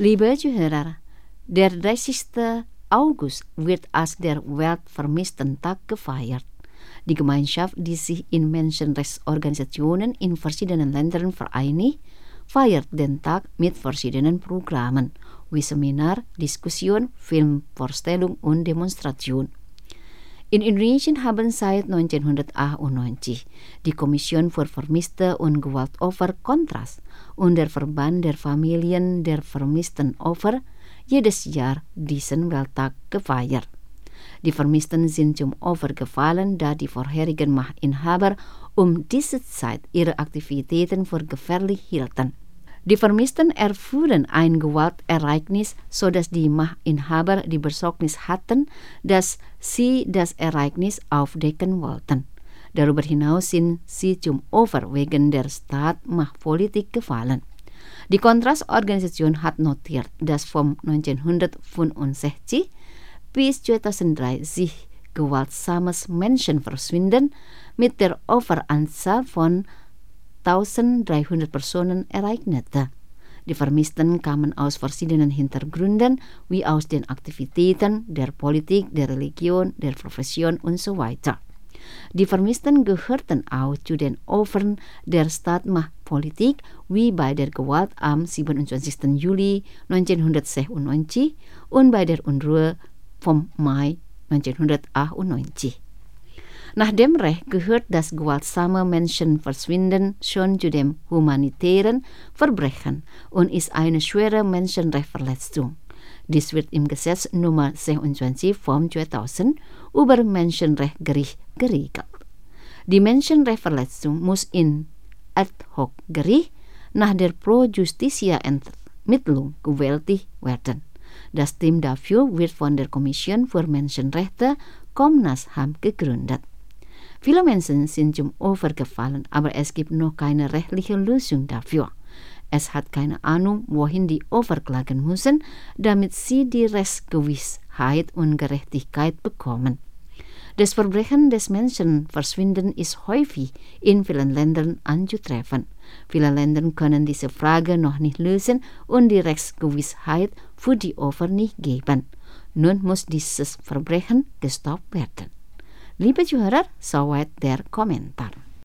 Liebe Zuhörer, der 30. August wird als der Weltvermisstentag gefeiert. Die Gemeinschaft, die sich in Menschenrechtsorganisationen in verschiedenen Ländern vereinigt, feiert den Tag mit verschiedenen Programmen, wie Seminar, Diskussion, Filmvorstellung und Demonstration. In Indonesien haben seit 1998 die Kommission für Vermisste und Gewaltopfer Kontras und der Verband der Familien der vermissten Opfer jedes Jahr diesen Welttag gefeiert. Die Vermissten sind zum Opfer gefallen, da die vorherigen Machtinhaber diese Zeit ihre Aktivitäten für gefährlich hielten. Die Vermissten erfuhren ein Gewaltereignis, sodass die Machtinhaber die Besorgnis hatten, dass sie das Ereignis aufdecken wollten. Darüber hinaus sind sie zum Opfer wegen der Staatsmachtpolitik gefallen. Die Kontras-Organisation hat notiert, dass von 1965 bis 2003 sich gewaltsames Menschenverschwinden mit der Opferanzahl von 1300 Personen ereignete. Die Vermissten kamen aus verschiedenen Hintergründen, wie aus den Aktivitäten der Politik, der Religion, der Profession und so weiter. Die Vermissten gehörten auch zu den Opfern der Staatsmachtpolitik, wie bei der Gewalt am 27. Juli 1996 und bei der Unruhe vom Mai 1998. Nach dem Recht gehört das gewaltsame Menschenverschwinden schon zu dem humanitären Verbrechen und ist eine schwere Menschenrechtsverletzung. Dies wird im Gesetz Nummer 26 vom 2000 über Menschenrechtsgericht geregelt. Die Menschenrechtsverletzung muss in Ad-hoc-Gericht nach der Pro-Justitia-Ermittlung gewältigt werden. Das Team dafür wird von der Kommission für Menschenrechte Komnas HAM gegründet. Viele Menschen sind zum Opfer gefallen, aber es gibt noch keine rechtliche Lösung dafür. Es hat keine Ahnung, wohin die Opfer klagen müssen, damit sie die Rechtsgewissheit und Gerechtigkeit bekommen. Das Verbrechen des Menschenverschwinden ist häufig in vielen Ländern anzutreffen. Viele Länder können diese Frage noch nicht lösen und die Rechtsgewissheit für die Opfer nicht geben. Nun muss dieses Verbrechen gestoppt werden. Liebe Zuhörer, soweit der Kommentar.